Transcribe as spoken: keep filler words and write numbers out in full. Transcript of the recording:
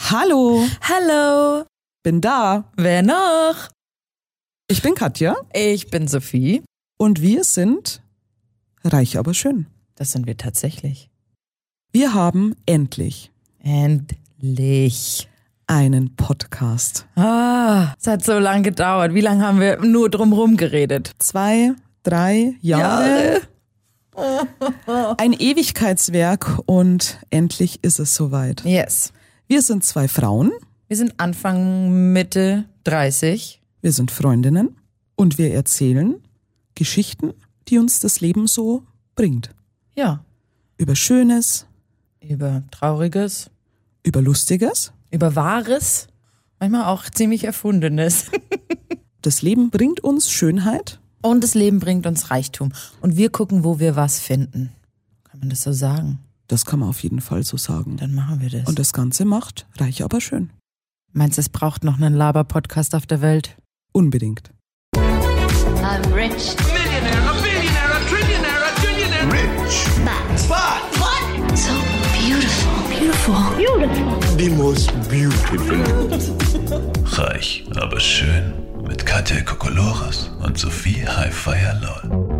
Hallo, Hallo, bin da. wer noch? Ich bin Katja Ich bin Sophie. und wir sind reich, aber schön. Das sind wir tatsächlich. Wir haben endlich Endlich. einen Podcast. Ah, es hat so lange gedauert. Wie lange haben wir nur drumherum geredet? Zwei, drei Jahre. Ein Ewigkeitswerk und endlich ist es soweit. Yes. Wir sind zwei Frauen, Wir sind Anfang, Mitte dreißig. wir sind Freundinnen und wir erzählen Geschichten, die uns das Leben so bringt. Ja. Über Schönes, Über Trauriges, über Lustiges. über Wahres, manchmal auch ziemlich Erfundenes. Das Leben bringt uns Schönheit. Und das Leben bringt uns Reichtum. Und wir gucken, wo wir was finden. Kann man das so sagen? Das kann man auf jeden Fall so sagen. Dann machen wir das. Und das Ganze macht reich, aber schön. Meinst du, es braucht noch einen Laber-Podcast auf der Welt? Unbedingt. I'm rich, Millionaire, a billionaire, a trillionaire, a trillionaire. Rich. but But what? So beautiful, beautiful. The most beautiful. Reich, aber schön. Mit Katja Kokolores und Sophie Highfire Lol.